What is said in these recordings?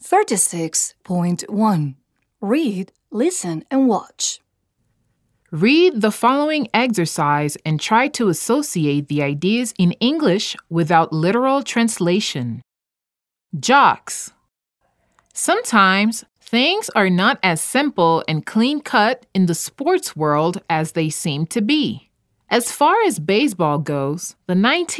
36.1. Read, listen, and watch. Read the following exercise and try to associate the ideas in English without literal translation. Jocks. Sometimes things are not as simple and clean-cut in the sports world as they seem to be. As far as baseball goes, the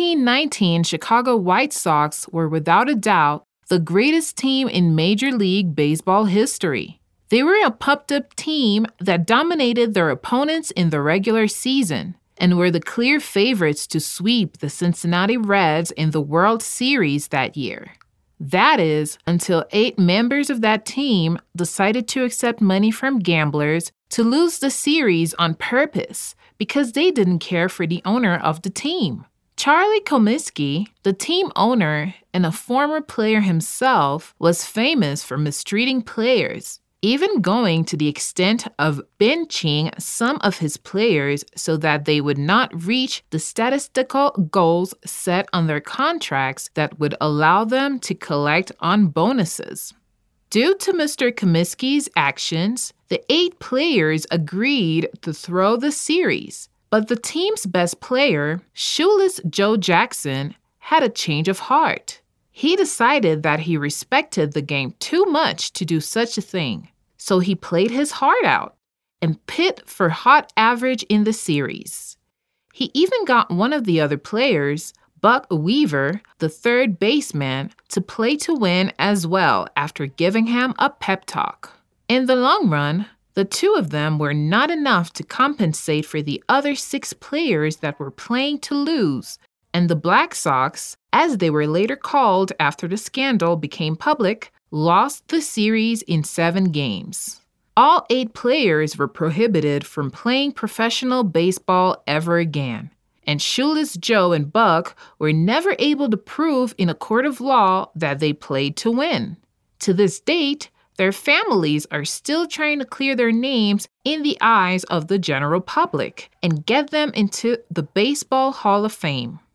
1919 Chicago White Sox were without a doubt the greatest team in Major League Baseball history. They were a pumped-up team that dominated their opponents in the regular season and were the clear favorites to sweep the Cincinnati Reds in the World Series that year. That is, until 8 members of that team decided to accept money from gamblers to lose the series on purpose because they didn't care for the owner of the team. Charlie Comiskey, the team owner and a former player himself, was famous for mistreating players, even going to the extent of benching some of his players so that they would not reach the statistical goals set on their contracts that would allow them to collect on bonuses. Due to Mr. Comiskey's actions, the 8 players agreed to throw the series, but the team's best player, Shoeless Joe Jackson, had a change of heart. He decided that he respected the game too much to do such a thing, so he played his heart out and pit for hot average in the series. He even got one of the other players, Buck Weaver, the third baseman, to play to win as well after giving him a pep talk. In the long run, the 2 of them were not enough to compensate for the other 6 players that were playing to lose, and the Black Sox, as they were later called after the scandal became public, lost the series in 7 games. All 8 players were prohibited from playing professional baseball ever again, and Shoeless Joe and Buck were never able to prove in a court of law that they played to win. To this date, their families are still trying to clear their names in the eyes of the general public and get them into the Baseball Hall of Fame.